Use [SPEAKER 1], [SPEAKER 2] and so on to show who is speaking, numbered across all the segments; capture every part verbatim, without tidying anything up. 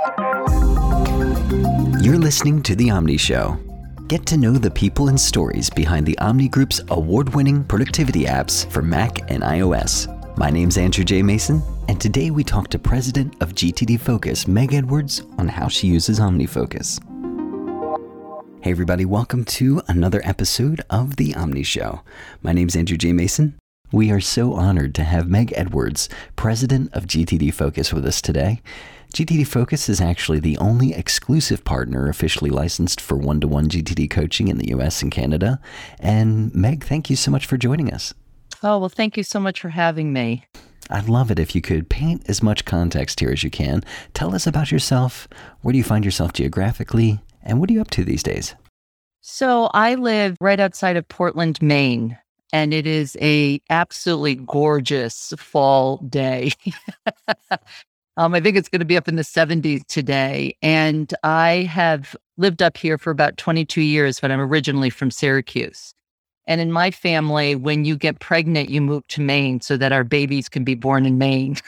[SPEAKER 1] You're listening to The Omni Show. Get to know the people and stories behind the Omni Group's award-winning productivity apps for Mac and iOS. My name's Andrew J. Mason, and today we talk to President of G T D Focus, Meg Edwards, on how she uses OmniFocus. Hey everybody, welcome to another episode of The Omni Show. My name's Andrew J. Mason. We are so honored to have Meg Edwards, President of G T D Focus, with us today. G T D Focus is actually the only exclusive partner officially licensed for one-to-one G T D coaching in the U S and Canada. And Meg, thank you so much for joining us.
[SPEAKER 2] Oh, well, thank you so much for having me.
[SPEAKER 1] I'd love it if you could paint as much context here as you can. Tell us about yourself. Where do you find yourself geographically? And what are you up to these days?
[SPEAKER 2] So I live right outside of Portland, Maine, and it is a absolutely gorgeous fall day. Um, I think it's going to be up in the seventies today. And I have lived up here for about twenty-two years, but I'm originally from Syracuse. And in my family, when you get pregnant, you move to Maine so that our babies can be born in Maine.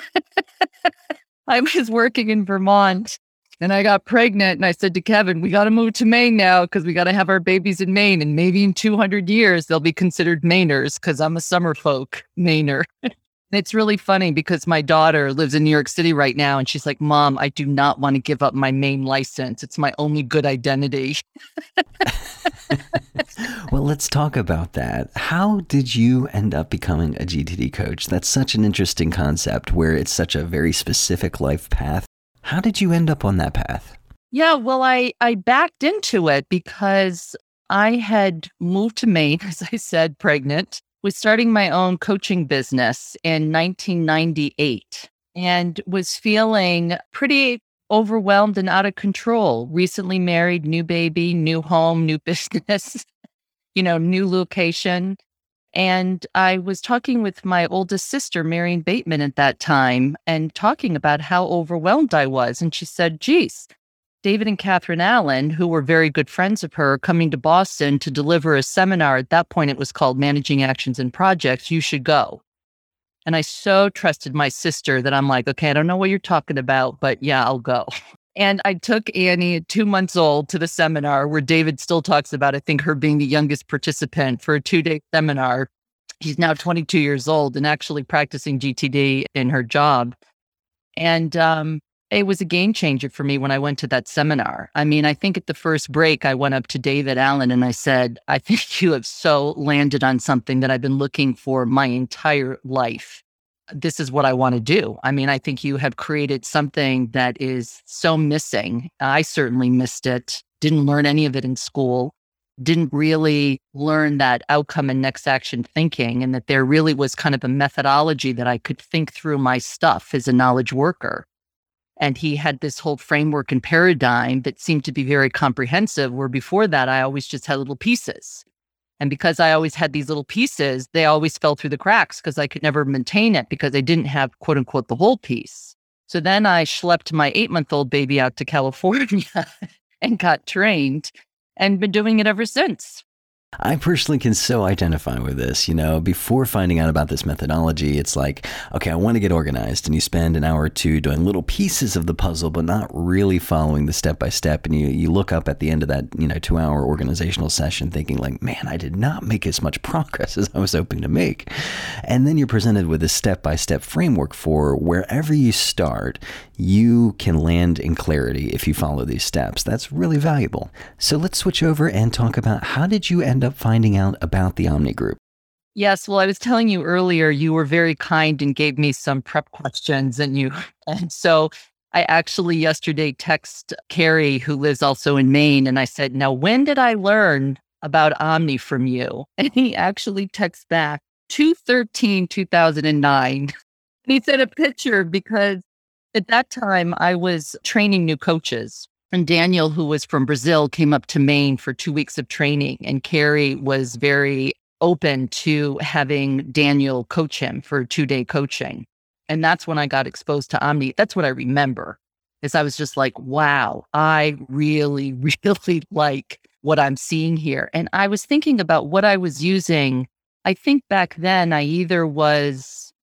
[SPEAKER 2] I was working in Vermont and I got pregnant and I said to Kevin, we got to move to Maine now because we got to have our babies in Maine. And maybe in two hundred years, they'll be considered Mainers because I'm a summer folk Mainer. It's really funny because my daughter lives in New York City right now and she's like, Mom, I do not want to give up my Maine license. It's my only good identity.
[SPEAKER 1] Well, let's talk about that. How did you end up becoming a G T D coach? That's such an interesting concept where it's such a very specific life path. How did you end up on that path?
[SPEAKER 2] Yeah, well, I, I backed into it because I had moved to Maine, as I said, pregnant. Was starting my own coaching business in nineteen ninety-eight and was feeling pretty overwhelmed and out of control. Recently married, new baby, new home, new business, you know, new location. And I was talking with my oldest sister, Marion Bateman, at that time and talking about how overwhelmed I was. And she said, geez, David and Catherine Allen, who were very good friends of her, coming to Boston to deliver a seminar. At that point, it was called Managing Actions and Projects. You should go. And I so trusted my sister that I'm like, okay, I don't know what you're talking about, but yeah, I'll go. And I took Annie at two months old to the seminar where David still talks about, I think, her being the youngest participant for a two-day seminar. He's now twenty-two years old and actually practicing G T D in her job. And, um, it was a game changer for me when I went to that seminar. I mean, I think at the first break, I went up to David Allen and I said, I think you have so landed on something that I've been looking for my entire life. This is what I want to do. I mean, I think you have created something that is so missing. I certainly missed it. Didn't learn any of it in school. Didn't really learn that outcome and next action thinking, and that there really was kind of a methodology that I could think through my stuff as a knowledge worker. And he had this whole framework and paradigm that seemed to be very comprehensive, where before that, I always just had little pieces. And because I always had these little pieces, they always fell through the cracks because I could never maintain it because I didn't have, quote unquote, the whole piece. So then I schlepped my eight-month-old baby out to California and got trained and been doing it ever since.
[SPEAKER 1] I personally can so identify with this. You know, before finding out about this methodology, it's like, okay, I want to get organized. And you spend an hour or two doing little pieces of the puzzle, but not really following the step by step. And you, you look up at the end of that, you know, two hour organizational session thinking like, man, I did not make as much progress as I was hoping to make. And then you're presented with a step by step framework for wherever you start, you can land in clarity if you follow these steps. That's really valuable. So let's switch over and talk about how did you end up finding out about the Omni Group?
[SPEAKER 2] Yes, well, I was telling you earlier, you were very kind and gave me some prep questions, and you, and so I actually yesterday text Carrie, who lives also in Maine, and I said, now, when did I learn about Omni from you? And he actually texts back, two thirteen two thousand nine. And he sent a picture because at that time I was training new coaches. And Daniel, who was from Brazil, came up to Maine for two weeks of training. And Carrie was very open to having Daniel coach him for two-day coaching. And that's when I got exposed to Omni. That's what I remember, is I was just like, wow, I really, really like what I'm seeing here. And I was thinking about what I was using. I think back then I either was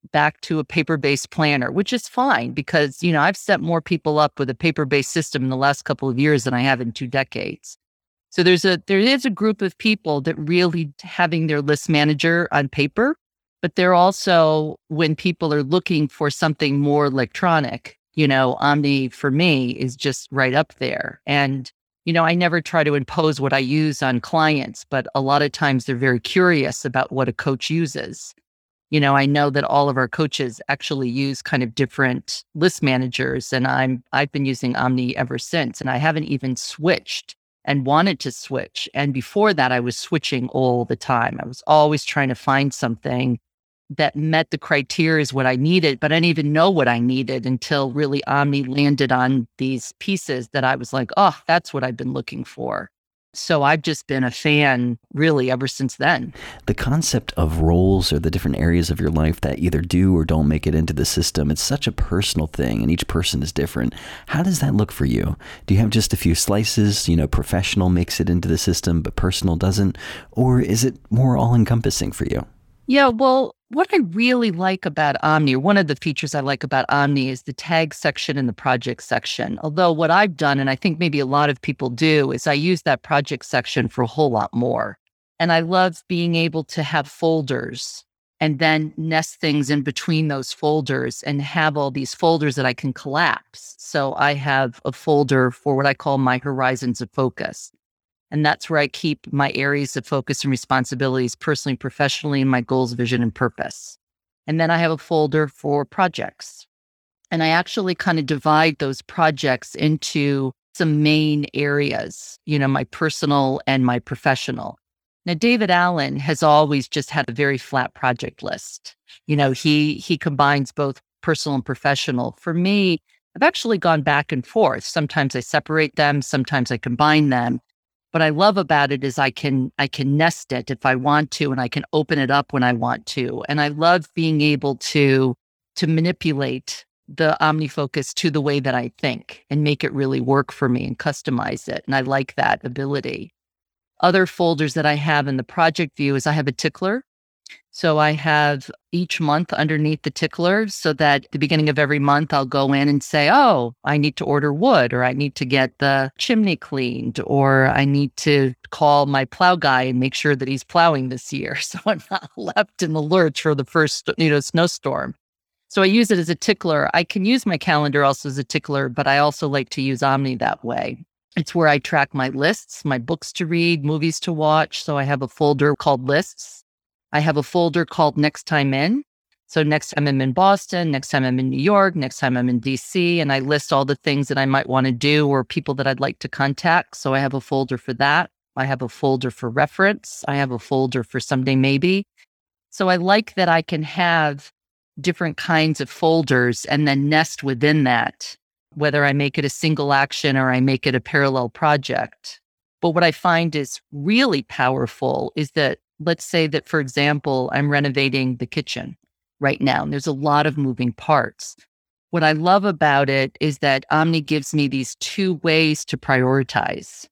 [SPEAKER 2] back to a paper-based planner, which is fine because, you know, I've set more people up with a paper-based system in the last couple of years than I have in two decades. So there's a there is a group of people that really having their list manager on paper, but they're also, when people are looking for something more electronic, you know, Omni for me is just right up there. And, you know, I never try to impose what I use on clients, but a lot of times they're very curious about what a coach uses. You know, I know that all of our coaches actually use kind of different list managers, and I'm I've been using Omni ever since, and I haven't even switched and wanted to switch. And before that, I was switching all the time. I was always trying to find something that met the criteria is what I needed, but I didn't even know what I needed until really Omni landed on these pieces that I was like, oh, that's what I've been looking for. So I've just been a fan really ever since then.
[SPEAKER 1] The concept of roles or the different areas of your life that either do or don't make it into the system, it's such a personal thing and each person is different. How does that look for you? Do you have just a few slices, you know, professional makes it into the system, but personal doesn't? Or is it more all-encompassing for you?
[SPEAKER 2] Yeah, well, what I really like about Omni, or one of the features I like about Omni, is the tag section and the project section. Although what I've done, and I think maybe a lot of people do, is I use that project section for a whole lot more. And I love being able to have folders and then nest things in between those folders and have all these folders that I can collapse. So I have a folder for what I call my horizons of focus. And that's where I keep my areas of focus and responsibilities personally and professionally, and my goals, vision, and purpose. And then I have a folder for projects. And I actually kind of divide those projects into some main areas, you know, my personal and my professional. Now, David Allen has always just had a very flat project list. You know, he he combines both personal and professional. For me, I've actually gone back and forth. Sometimes I separate them, sometimes I combine them. What I love about it is I can I can nest it if I want to, and I can open it up when I want to. And I love being able to to manipulate the OmniFocus to the way that I think and make it really work for me and customize it. And I like that ability. Other folders that I have in the project view is I have a tickler. So I have each month underneath the tickler so that at the beginning of every month, I'll go in and say, oh, I need to order wood, or I need to get the chimney cleaned, or I need to call my plow guy and make sure that he's plowing this year. So I'm not left in the lurch for the first, you know, snowstorm. So I use it as a tickler. I can use my calendar also as a tickler, but I also like to use Omni that way. It's where I track my lists, my books to read, movies to watch. So I have a folder called lists. I have a folder called Next Time In. So next time I'm in Boston, next time I'm in New York, next time I'm in D C, and I list all the things that I might want to do or people that I'd like to contact. So I have a folder for that. I have a folder for reference. I have a folder for Someday Maybe. So I like that I can have different kinds of folders and then nest within that, whether I make it a single action or I make it a parallel project. But what I find is really powerful is that, let's say that, for example, I'm renovating the kitchen right now, and there's a lot of moving parts. What I love about it is that Omni gives me these two ways to prioritize.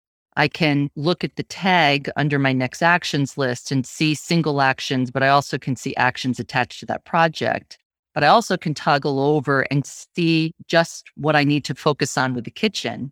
[SPEAKER 2] I can look at the tag under my next actions list and see single actions, but I also can see actions attached to that project. But I also can toggle over and see just what I need to focus on with the kitchen,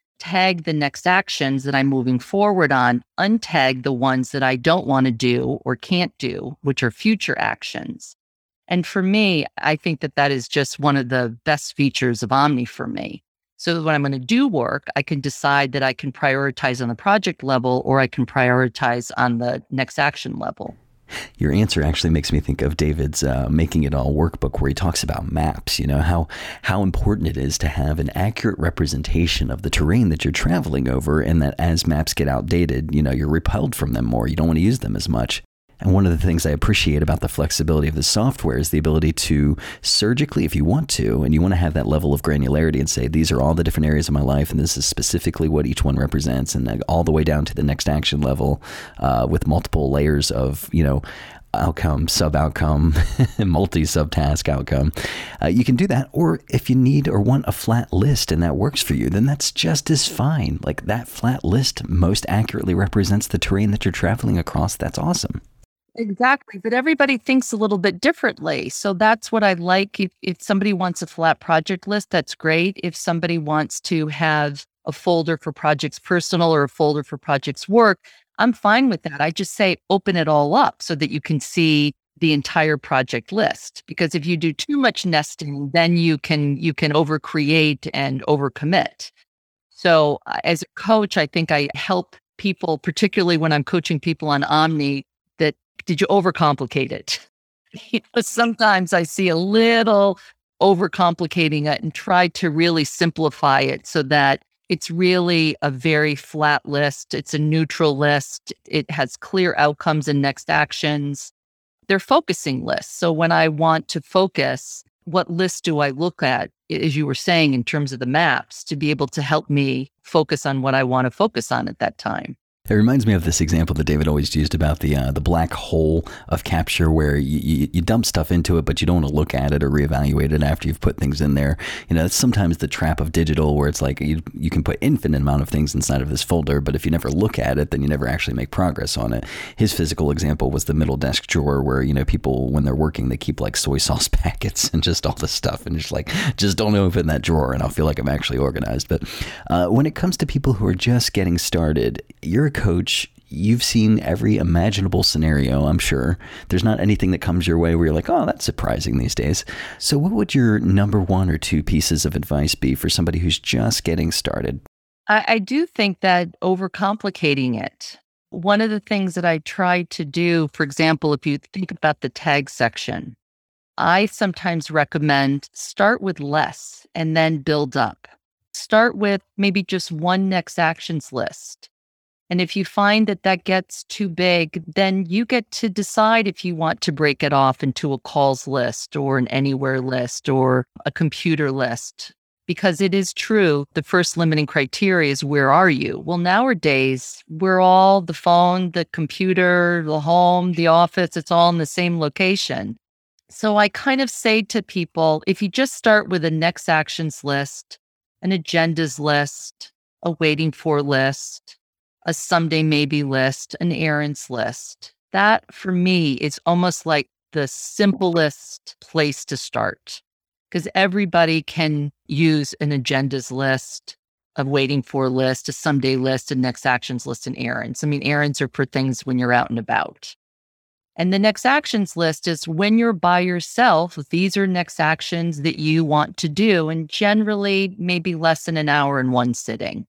[SPEAKER 2] tag the next actions that I'm moving forward on, untag the ones that I don't want to do or can't do, which are future actions. And for me, I think that that is just one of the best features of Omni for me. So that when I'm going to do work, I can decide that I can prioritize on the project level or I can prioritize on the next action level.
[SPEAKER 1] Your answer actually makes me think of David's uh, Making It All workbook, where he talks about maps, you know, how how important it is to have an accurate representation of the terrain that you're traveling over, and that as maps get outdated, you know, you're repelled from them more. You don't want to use them as much. And one of the things I appreciate about the flexibility of the software is the ability to surgically, if you want to, and you want to have that level of granularity and say, these are all the different areas of my life, and this is specifically what each one represents, and all the way down to the next action level uh, with multiple layers of, you know, outcome, sub-outcome, multi-subtask outcome. Uh, you can do that. Or if you need or want a flat list and that works for you, then that's just as fine. Like, that flat list most accurately represents the terrain that you're traveling across. That's awesome.
[SPEAKER 2] Exactly. But everybody thinks a little bit differently. So that's what I like. If, if somebody wants a flat project list, that's great. If somebody wants to have a folder for projects personal or a folder for projects work, I'm fine with that. I just say open it all up so that you can see the entire project list. Because if you do too much nesting, then you can you can overcreate and overcommit. So uh, as a coach, I think I help people, particularly when I'm coaching people on Omni, that did you overcomplicate it? You know, sometimes I see a little overcomplicating it and try to really simplify it so that it's really a very flat list. It's a neutral list. It has clear outcomes and next actions. They're focusing lists. So when I want to focus, what list do I look at, as you were saying, in terms of the maps, to be able to help me focus on what I want to focus on at that time?
[SPEAKER 1] It reminds me of this example that David always used about the uh, the black hole of capture, where you, you, you dump stuff into it, but you don't want to look at it or reevaluate it after you've put things in there. You know, it's sometimes the trap of digital, where it's like you you can put infinite amount of things inside of this folder, but if you never look at it, then you never actually make progress on it. His physical example was the middle desk drawer, where, you know, people, when they're working, they keep like soy sauce packets and just all this stuff, and just like, just don't open that drawer, and I'll feel like I'm actually organized. But uh, when it comes to people who are just getting started, you're a coach. You've seen every imaginable scenario, I'm sure. There's not anything that comes your way where you're like, oh, that's surprising these days. So what would your number one or two pieces of advice be for somebody who's just getting started?
[SPEAKER 2] I, I do think that overcomplicating it. One of the things that I try to do, for example, if you think about the tag section, I sometimes recommend start with less and then build up. Start with maybe just one next actions list. And if you find that that gets too big, then you get to decide if you want to break it off into a calls list or an anywhere list or a computer list. Because it is true, the first limiting criteria is, where are you? Well, nowadays, we're all the phone, the computer, the home, the office, it's all in the same location. So I kind of say to people, if you just start with a next actions list, an agendas list, a waiting for list, a someday maybe list, an errands list. That for me is almost like the simplest place to start, because everybody can use an agendas list, a waiting for list, a someday list, a next actions list, and errands. I mean, errands are for things when you're out and about. And the next actions list is when you're by yourself, these are next actions that you want to do, and generally maybe less than an hour in one sitting.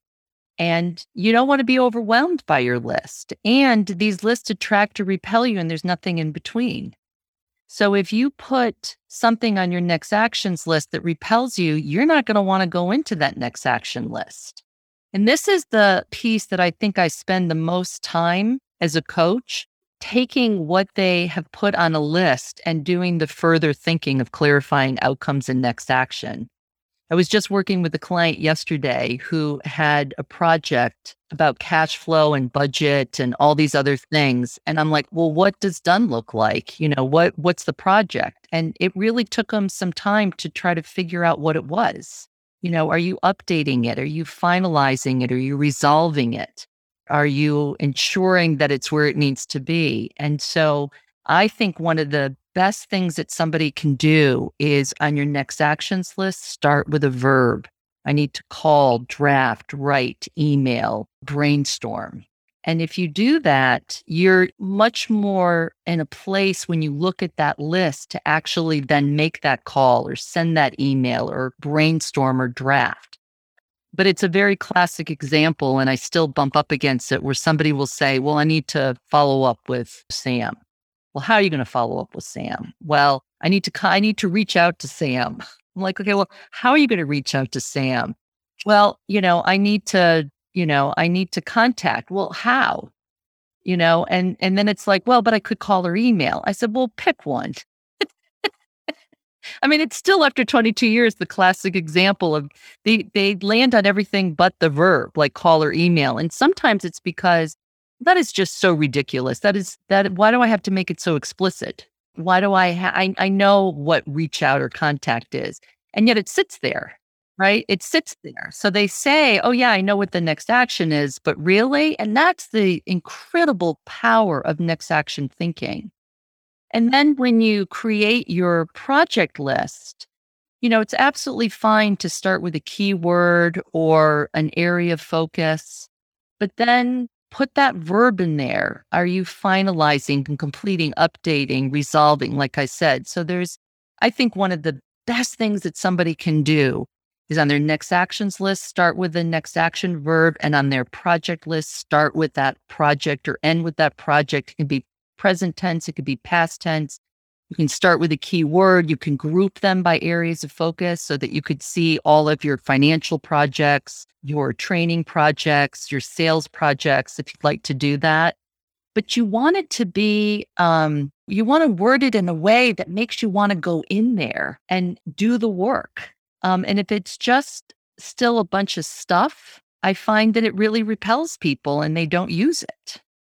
[SPEAKER 2] And you don't want to be overwhelmed by your list. And these lists attract or repel you, and there's nothing in between. So if you put something on your next actions list that repels you, you're not going to want to go into that next action list. And this is the piece that I think I spend the most time as a coach, taking what they have put on a list and doing the further thinking of clarifying outcomes and next action. I was just working with a client yesterday who had a project about cash flow and budget and all these other things. And I'm like, well, what does done look like? You know, what what's the project? And it really took them some time to try to figure out what it was. You know, are you updating it? Are you finalizing it? Are you resolving it? Are you ensuring that it's where it needs to be? And so I think one of the best things that somebody can do is, on your next actions list, start with a verb. I need to call, draft, write, email, brainstorm. And if you do that, you're much more in a place when you look at that list to actually then make that call or send that email or brainstorm or draft. But it's a very classic example, and I still bump up against it, where somebody will say, well, I need to follow up with Sam. Well, how are you going to follow up with Sam? Well, I need to I need to reach out to Sam. I'm like, okay, well, how are you going to reach out to Sam? Well, you know, I need to, you know, I need to contact. Well, how? You know, and and then it's like, well, but I could call or email. I said, well, pick one. I mean, it's still, after twenty-two years, the classic example of they they land on everything but the verb, like call or email. And sometimes it's because that is just so ridiculous. That is that. Why do I have to make it so explicit? Why do I? Ha- I I know what reach out or contact is, and yet it sits there, right? It sits there. So they say, "Oh yeah, I know what the next action is," but really, and that's the incredible power of next action thinking. And then when you create your project list, you know, it's absolutely fine to start with a keyword or an area of focus, but then put that verb in there. Are you finalizing and completing, updating, resolving, like I said? So there's, I think one of the best things that somebody can do is on their next actions list, start with the next action verb, and on their project list, start with that project or end with that project. It can be present tense, it could be past tense. You can start with a key word. You can group them by areas of focus so that you could see all of your financial projects, your training projects, your sales projects, if you'd like to do that. But you want it to be, um, you want to word it in a way that makes you want to go in there and do the work. Um, and if it's just still a bunch of stuff, I find that it really repels people and they don't use it.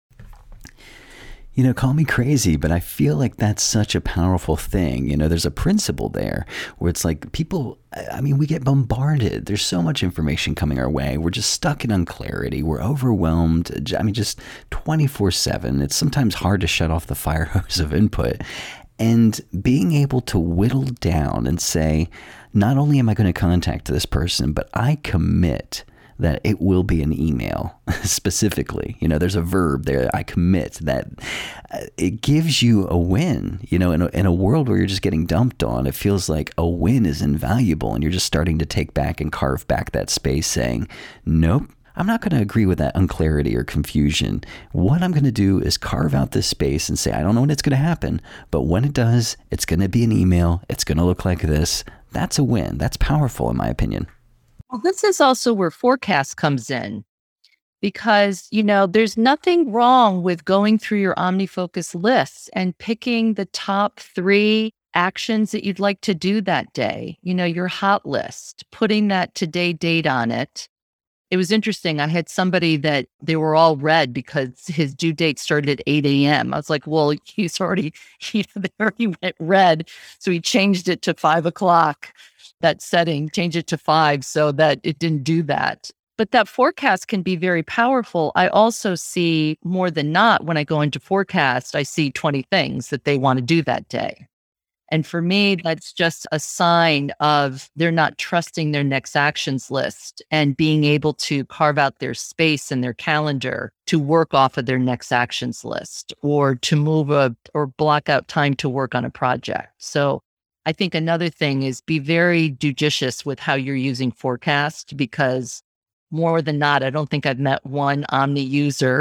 [SPEAKER 1] You know, call me crazy, but I feel like that's such a powerful thing. You know, there's a principle there where it's like people, I mean, we get bombarded. There's so much information coming our way. We're just stuck in unclarity. We're overwhelmed. I mean, just twenty-four seven. It's sometimes hard to shut off the fire hose of input. And being able to whittle down and say, not only am I going to contact this person, but I commit that it will be an email specifically. You know, there's a verb there. I commit that. It gives you a win. You know, in a, in a world where you're just getting dumped on, it feels like a win is invaluable. And you're just starting to take back and carve back that space saying, nope, I'm not going to agree with that unclarity or confusion. What I'm going to do is carve out this space and say, I don't know when it's going to happen, but when it does, it's going to be an email. It's going to look like this. That's a win. That's powerful, in my opinion.
[SPEAKER 2] Well, this is also where forecast comes in because, you know, there's nothing wrong with going through your OmniFocus lists and picking the top three actions that you'd like to do that day, you know, your hot list, putting that today date on it. It was interesting. I had somebody that they were all red because his due date started at eight a.m. I was like, well, he's already, you know, they already went red. So he changed it to five o'clock, that setting, change it to five so that it didn't do that. But that forecast can be very powerful. I also see more than not when I go into forecast, I see twenty things that they want to do that day. And for me, that's just a sign of they're not trusting their next actions list and being able to carve out their space in their calendar to work off of their next actions list or to move a or block out time to work on a project. So I think another thing is be very judicious with how you're using forecast because more than not, I don't think I've met one Omni user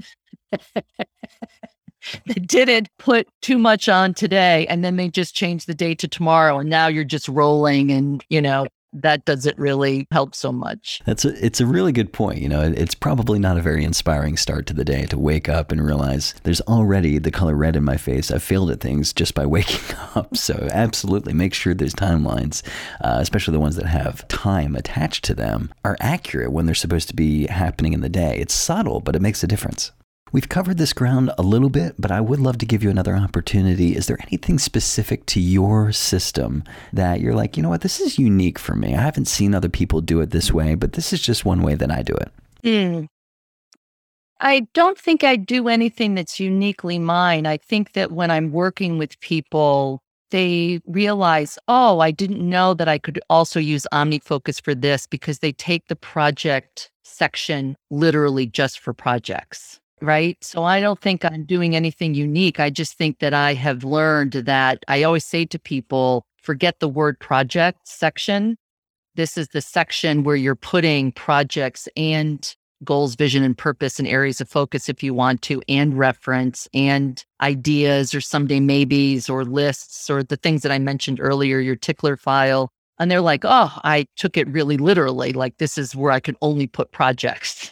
[SPEAKER 2] that didn't put too much on today and then they just changed the date to tomorrow and now you're just rolling and, you know, that doesn't really help so much.
[SPEAKER 1] That's a, it's a really good point. You know, it's probably not a very inspiring start to the day to wake up and realize there's already the color red in my face. I've failed at things just by waking up. So absolutely make sure those timelines, uh, especially the ones that have time attached to them, are accurate when they're supposed to be happening in the day. It's subtle, but it makes a difference. We've covered this ground a little bit, but I would love to give you another opportunity. Is there anything specific to your system that you're like, you know what, this is unique for me. I haven't seen other people do it this way, but this is just one way that I do it.
[SPEAKER 2] Mm. I don't think I do anything that's uniquely mine. I think that when I'm working with people, they realize, oh, I didn't know that I could also use OmniFocus for this because they take the project section literally just for projects. Right. So I don't think I'm doing anything unique. I just think that I have learned that I always say to people, forget the word project section. This is the section where you're putting projects and goals, vision, and purpose and areas of focus if you want to, and reference and ideas or someday maybes or lists or the things that I mentioned earlier, your tickler file. And they're like, oh, I took it really literally. Like this is where I can only put projects.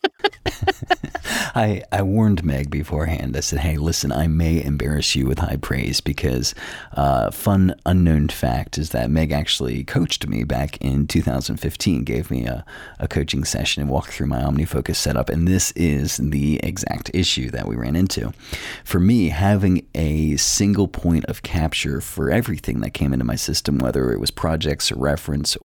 [SPEAKER 1] I, I warned Meg beforehand. I said, hey, listen, I may embarrass you with high praise because uh, fun unknown fact is that Meg actually coached me back in two thousand fifteen, gave me a, a coaching session and walked through my OmniFocus setup. And this is the exact issue that we ran into. For me, having a single point of capture for everything that came into my system, whether it was projects or reference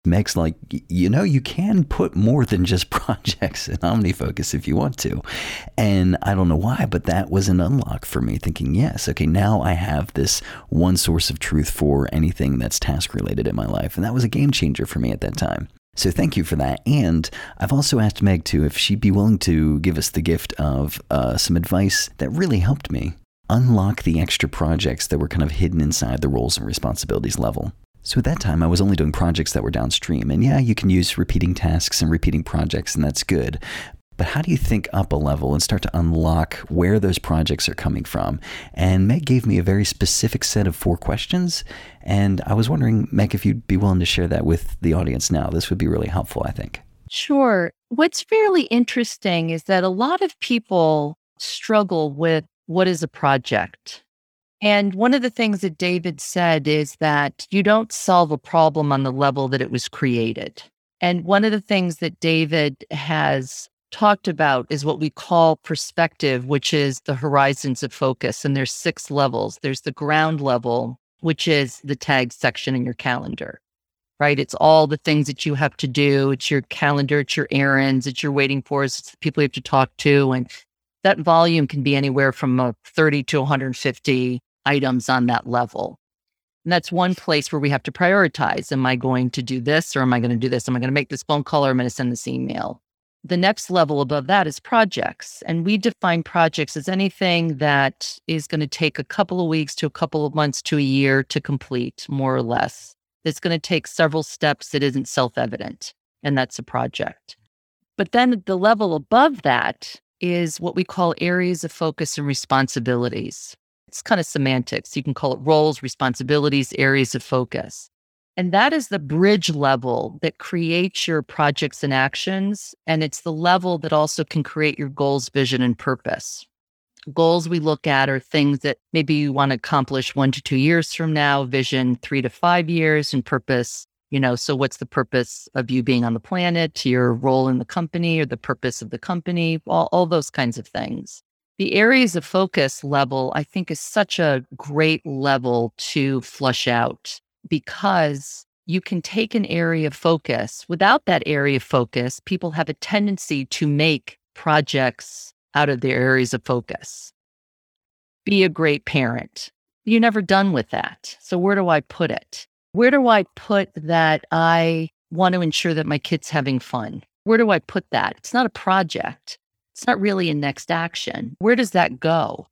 [SPEAKER 1] Meg's like, you know, you can put more than just projects in OmniFocus if you want to. And I don't know why, but that was an unlock for me, thinking, yes, okay, now I have this one source of truth for anything that's task related in my life. And that was a game changer for me at that time. So thank you for that. And I've also asked Meg too, if she'd be willing to give us the gift of uh, some advice that really helped me unlock the extra projects that were kind of hidden inside the roles and responsibilities level. So at that time, I was only doing projects that were downstream. And yeah, you can use repeating tasks and repeating projects, and that's good. But how do you think up a level and start to unlock where those projects are coming from? And Meg gave me a very specific set of four questions. And I was wondering, Meg, if you'd be willing to share that with the audience now. This would be really helpful, I think.
[SPEAKER 2] Sure. What's fairly interesting is that a lot of people struggle with what is a project. And one of the things that David said is that you don't solve a problem on the level that it was created. And one of the things that David has talked about is what we call perspective, which is the horizons of focus. And there's six levels. There's the ground level, which is the tag section in your calendar, right? It's all the things that you have to do. It's your calendar, it's your errands, it's your waiting for, it's the people you have to talk to. And that volume can be anywhere from uh, thirty to one hundred fifty items on that level. And that's one place where we have to prioritize. Am I going to do this or am I going to do this? Am I going to make this phone call or am I going to send this email? The next level above that is projects. And we define projects as anything that is going to take a couple of weeks to a couple of months to a year to complete, more or less. It's going to take several steps that isn't self-evident, and that's a project. But then the level above that is what we call areas of focus and responsibilities. It's kind of semantics. You can call it roles, responsibilities, areas of focus. And that is the bridge level that creates your projects and actions. And it's the level that also can create your goals, vision, and purpose. Goals we look at are things that maybe you want to accomplish one to two years from now, vision three to five years, and purpose. You know, so what's the purpose of you being on the planet, your role in the company, or the purpose of the company, all, all those kinds of things. The areas of focus level, I think, is such a great level to flush out because you can take an area of focus. Without that area of focus, people have a tendency to make projects out of their areas of focus. Be a great parent. You're never done with that. So where do I put it? Where do I put that I want to ensure that my kid's having fun? Where do I put that? It's not a project. It's not really a next action. Where does that go?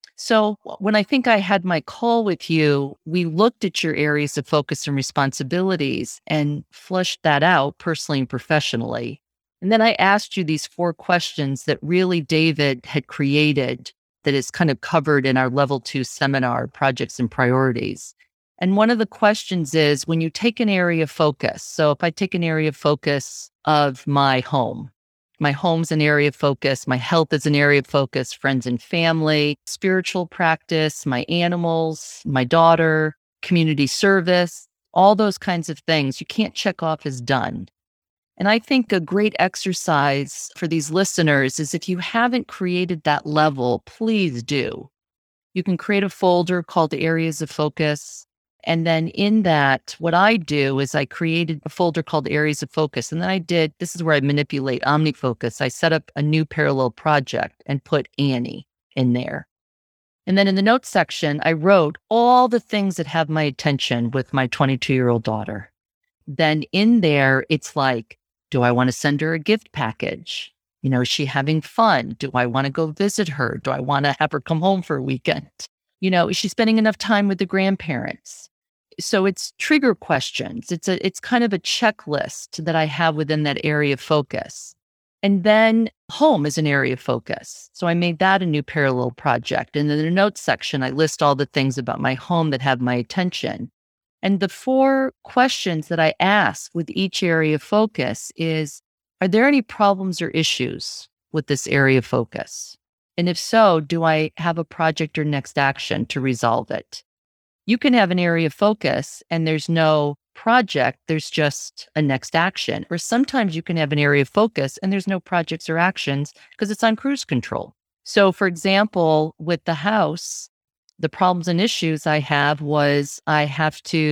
[SPEAKER 2] So when I think I had my call with you, we looked at your areas of focus and responsibilities and flushed that out personally and professionally. And then I asked you these four questions that really David had created that is kind of covered in our level two seminar, projects and priorities. And one of the questions is when you take an area of focus. So if I take an area of focus of my home, my home's an area of focus, my health is an area of focus, friends and family, spiritual practice, my animals, my daughter, community service, all those kinds of things you can't check off as done. And I think a great exercise for these listeners is if you haven't created that level, please do. You can create a folder called Areas of Focus. And then in that, what I do is I created a folder called Areas of Focus. And then I did, this is where I manipulate OmniFocus. I set up a new parallel project and put Annie in there. And then in the notes section, I wrote all the things that have my attention with my twenty-two-year-old daughter. Then in there, it's like, do I want to send her a gift package? You know, is she having fun? Do I want to go visit her? Do I want to have her come home for a weekend? You know, is she spending enough time with the grandparents? So it's trigger questions. It's a, it's kind of a checklist that I have within that area of focus. And then home is an area of focus. So I made that a new parallel project. And in the notes section, I list all the things about my home that have my attention. And the four questions that I ask with each area of focus is, are there any problems or issues with this area of focus? And if so, do I have a project or next action to resolve it? You can have an area of focus and there's no project, there's just a next action. Or sometimes you can have an area of focus and there's no projects or actions because it's on cruise control. So for example, with the house, the problems and issues I have was I have to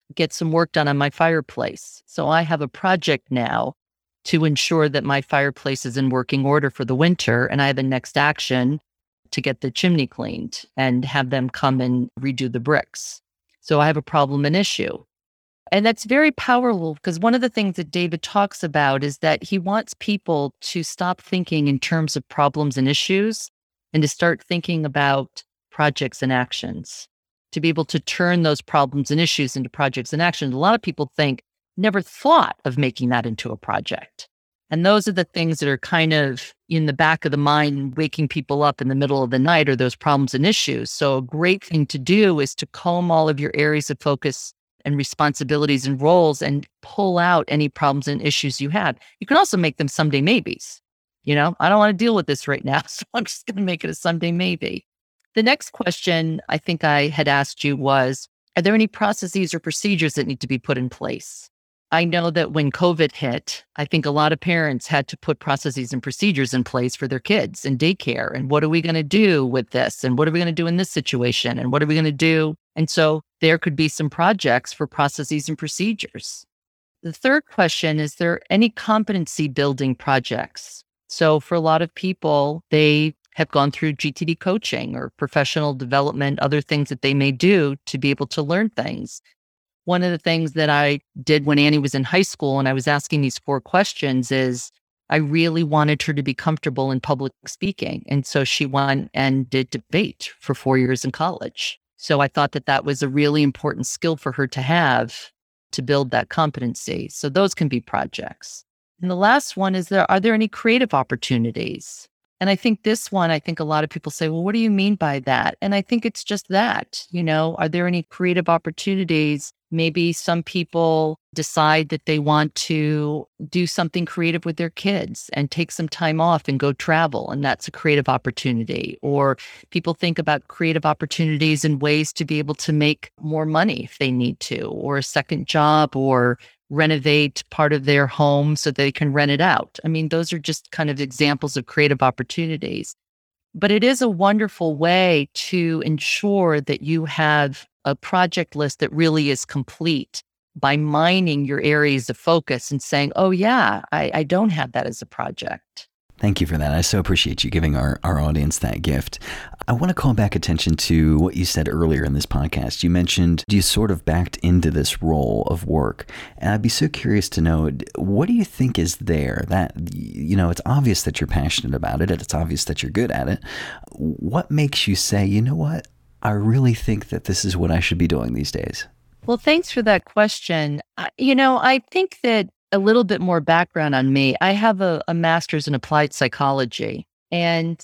[SPEAKER 2] get some work done on my fireplace. So I have a project now to ensure that my fireplace is in working order for the winter. And I have a next action to get the chimney cleaned and have them come and redo the bricks. So I have a problem and issue. And that's very powerful because one of the things that David talks about is that he wants people to stop thinking in terms of problems and issues and to start thinking about projects and actions, to be able to turn those problems and issues into projects and actions. A lot of people think, never thought of making that into a project. And those are the things that are kind of in the back of the mind, waking people up in the middle of the night, are those problems and issues. So a great thing to do is to comb all of your areas of focus and responsibilities and roles and pull out any problems and issues you have. You can also make them someday maybes. You know, I don't want to deal with this right now, so I'm just going to make it a someday maybe. The next question I think I had asked you was, are there any processes or procedures that need to be put in place? I know that when COVID hit, I think a lot of parents had to put processes and procedures in place for their kids in daycare. And what are we going to do with this? And what are we going to do in this situation? And what are we going to do? And so there could be some projects for processes and procedures. The third question, is there any competency building projects? So for a lot of people, they have gone through G T D coaching or professional development, other things that they may do to be able to learn things. One of the things that I did when Annie was in high school and I was asking these four questions is I really wanted her to be comfortable in public speaking. And so she went and did debate for four years in college. So I thought that that was a really important skill for her to have to build that competency. So those can be projects. And the last one is, there, are there any creative opportunities? And I think this one, I think a lot of people say, well, what do you mean by that? And I think it's just that, you know, are there any creative opportunities? Maybe some people decide that they want to do something creative with their kids and take some time off and go travel. And that's a creative opportunity. Or people think about creative opportunities and ways to be able to make more money if they need to, or a second job, or renovate part of their home so they can rent it out. I mean, those are just kind of examples of creative opportunities. But it is a wonderful way to ensure that you have a project list that really is complete by mining your areas of focus and saying, oh yeah, I, I don't have that as a project.
[SPEAKER 1] Thank you for that. I so appreciate you giving our, our audience that gift. I want to call back attention to what you said earlier in this podcast. You mentioned you sort of backed into this role of work. And I'd be so curious to know, what do you think is there that, you know, it's obvious that you're passionate about it and it's obvious that you're good at it. What makes you say, you know what, I really think that this is what I should be doing these days?
[SPEAKER 2] Well, thanks for that question. I, you know, I think that a little bit more background on me. I have a, a master's in applied psychology and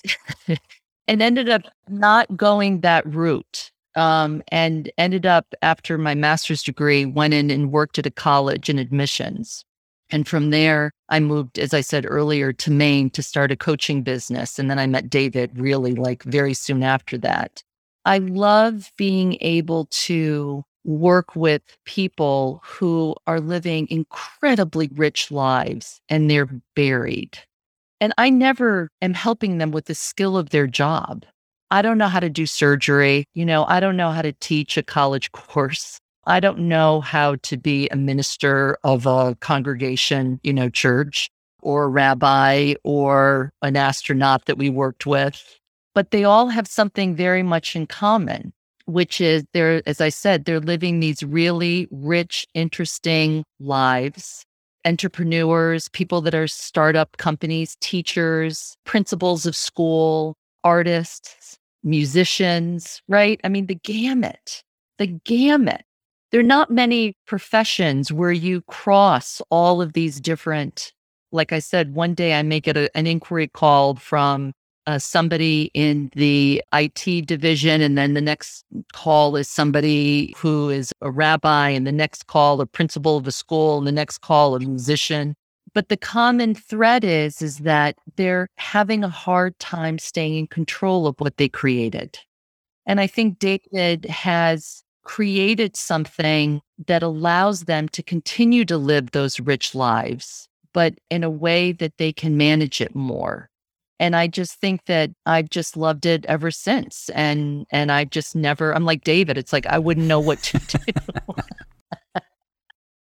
[SPEAKER 2] and ended up not going that route. Um, and ended up, after my master's degree, went in and worked at a college in admissions. And from there, I moved, as I said earlier, to Maine to start a coaching business. And then I met David really like very soon after that. I love being able to work with people who are living incredibly rich lives and they're buried. And I never am helping them with the skill of their job. I don't know how to do surgery. You know, I don't know how to teach a college course. I don't know how to be a minister of a congregation, you know, church, or a rabbi, or an astronaut that we worked with. But they all have something very much in common, which is they're, as I said, they're living these really rich, interesting lives. Entrepreneurs, people that are startup companies, teachers, principals of school, artists, musicians, right? I mean, the gamut, the gamut. There are not many professions where you cross all of these different, like I said, one day I make it a, an inquiry call from Uh, somebody in the I T division, and then the next call is somebody who is a rabbi, and the next call a principal of a school, and the next call a musician. But the common thread is, is that they're having a hard time staying in control of what they created. And I think David has created something that allows them to continue to live those rich lives, but in a way that they can manage it more. And I just think that I've just loved it ever since. And and I just never, I'm like David, it's like I wouldn't know what to do.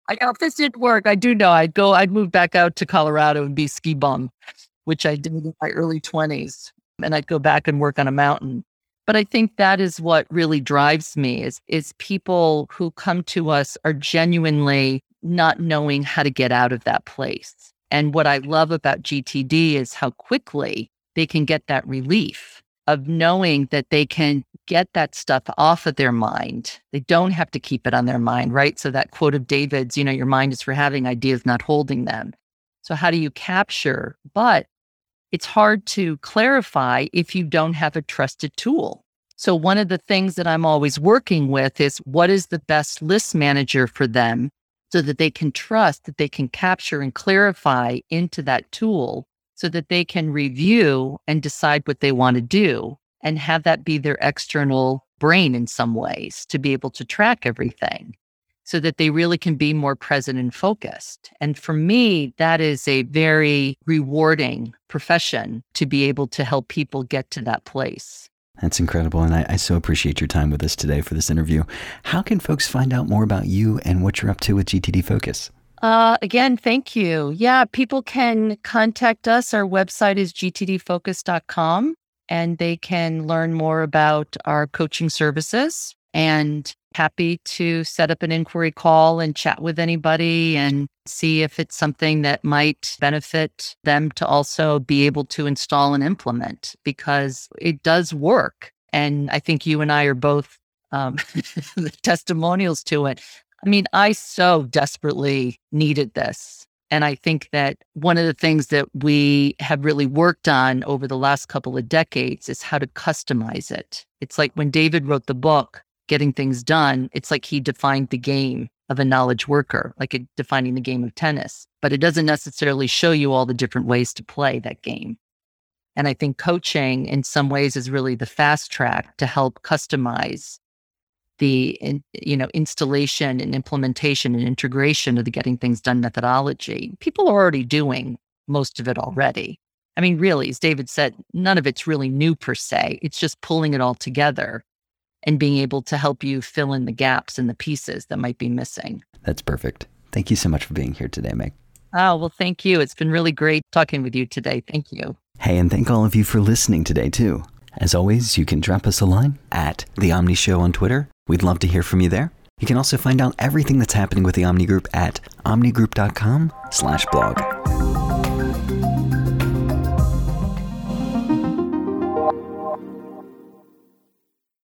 [SPEAKER 2] I know if this didn't work, I do know I'd go, I'd move back out to Colorado and be ski bum, which I did in my early twenties. And I'd go back and work on a mountain. But I think that is what really drives me is, is people who come to us are genuinely not knowing how to get out of that place. And what I love about G T D is how quickly they can get that relief of knowing that they can get that stuff off of their mind. They don't have to keep it on their mind, right? So that quote of David's, you know, your mind is for having ideas, not holding them. So how do you capture? But it's hard to clarify if you don't have a trusted tool. So one of the things that I'm always working with is what is the best list manager for them so that they can trust that they can capture and clarify into that tool so that they can review and decide what they want to do and have that be their external brain in some ways to be able to track everything so that they really can be more present and focused. And for me, that is a very rewarding profession to be able to help people get to that place.
[SPEAKER 1] That's incredible. And I, I so appreciate your time with us today for this interview. How can folks find out more about you and what you're up to with G T D Focus?
[SPEAKER 2] Uh, again, thank you. Yeah, people can contact us. Our website is g t d focus dot com, and they can learn more about our coaching services. And happy to set up an inquiry call and chat with anybody and see if it's something that might benefit them to also be able to install and implement, because it does work. And I think you and I are both um, the testimonials to it. I mean, I so desperately needed this. And I think that one of the things that we have really worked on over the last couple of decades is how to customize it. It's like when David wrote the book, Getting Things Done, it's like he defined the game of a knowledge worker, like it, defining the game of tennis. But it doesn't necessarily show you all the different ways to play that game. And I think coaching in some ways is really the fast track to help customize the in, you know installation and implementation and integration of the Getting Things Done methodology. People are already doing most of it already. I mean, really, as David said, none of it's really new per se. It's just pulling it all together and being able to help you fill in the gaps and the pieces that might be missing.
[SPEAKER 1] That's perfect. Thank you so much for being here today, Meg.
[SPEAKER 2] Oh, well, thank you. It's been really great talking with you today. Thank you.
[SPEAKER 1] Hey, and thank all of you for listening today, too. As always, you can drop us a line at The Omni Show on Twitter. We'd love to hear from you there. You can also find out everything that's happening with the Omni Group at omnigroup dot com slash blog.